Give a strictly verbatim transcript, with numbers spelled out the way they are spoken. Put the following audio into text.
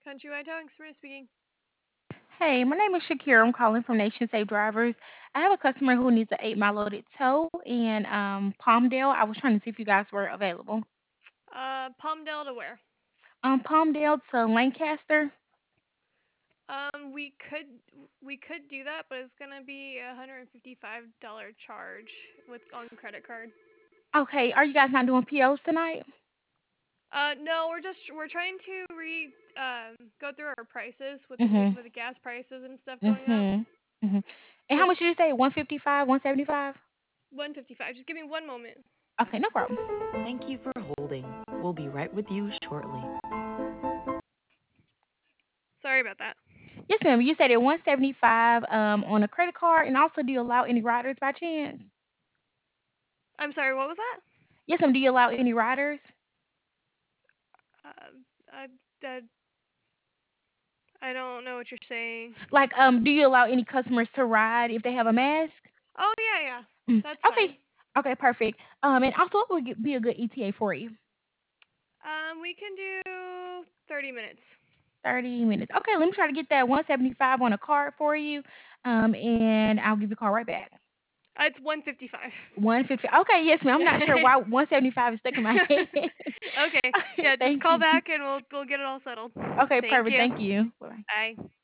Countrywide Towing, Sabrina speaking. Hey, my name is Shakira. I'm calling from Nation Safe Drivers. I have a customer who needs an eight mile loaded tow in um, Palmdale. I was trying to see if you guys were available. Uh, Palmdale to where? Um, Palmdale to Lancaster. Um, we could we could do that, but it's gonna be a hundred and fifty-five dollar charge with on credit card. Okay, are you guys not doing P Os tonight? Uh, no, we're just we're trying to re um go through our prices with the new Mhm. with the gas prices and stuff going up. Mhm. Mhm. And how Just much did you say? One fifty five, one seventy five. one fifty-five. Just give me one moment. Okay, no problem. Thank you for holding. We'll be right with you shortly. Sorry about that. Yes, ma'am. You said it one seventy five um on a credit card, and also do you allow any riders by chance? I'm sorry. What was that? Yes, ma'am. Do you allow any riders? Uh, I, I I don't know what you're saying. Like, um, do you allow any customers to ride if they have a mask? Oh yeah, yeah. Mm, That's fine. okay. Okay, perfect. Um, and also, what would get- be a good E T A for you? Um, we can do thirty minutes. thirty minutes. Okay, let me try to get that one seventy-five on a card for you. Um, and I'll give you a call right back. Uh, it's one fifty-five. one fifty. Okay, yes, ma'am. I'm not sure why one seventy-five is stuck in my head. Okay. Yeah, just Thank call you. back and we'll we'll get it all settled. Okay, Thank perfect. you. Thank you. Bye. Bye.